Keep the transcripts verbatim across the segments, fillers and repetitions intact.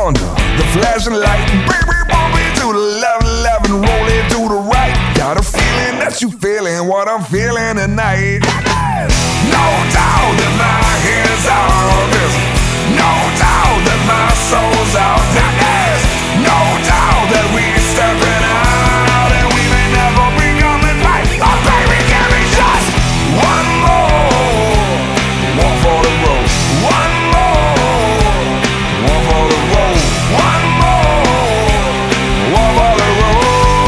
under the flashing light. Baby, bump it to the left, left, and roll it to the right. Got a feeling that you feeling what I'm feeling tonight. No doubt that my head's out. There's no doubt that my soul's out. There's no doubt that we're stepping out, and we may never be coming back. Oh baby, give me just one more, one for the road, one more, one for the road, one more, one for the road.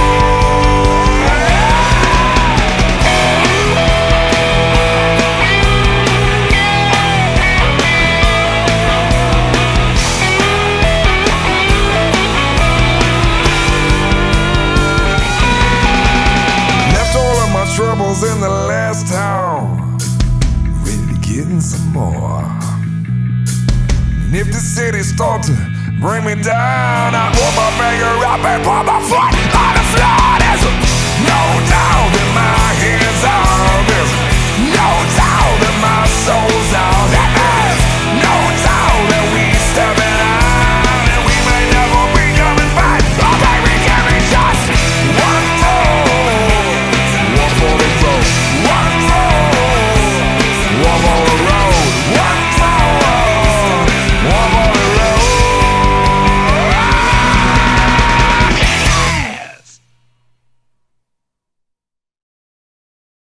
Troubles in the last town, ready to get in some more. And if the city starts to bring me down, I put my finger up and put my foot on the floor.